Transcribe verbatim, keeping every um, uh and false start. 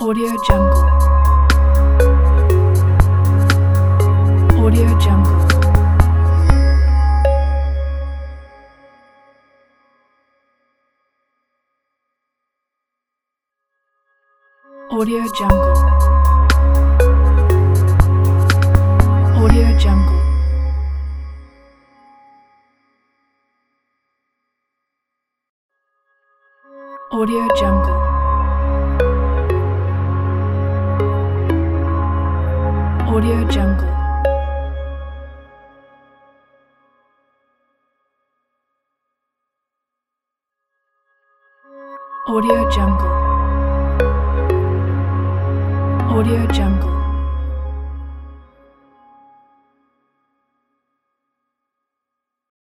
Audio Jungle. Audio Jungle. Audio Jungle. Audio Jungle. Audio Jungle. Audio Jungle. Audio Jungle. Audio Jungle.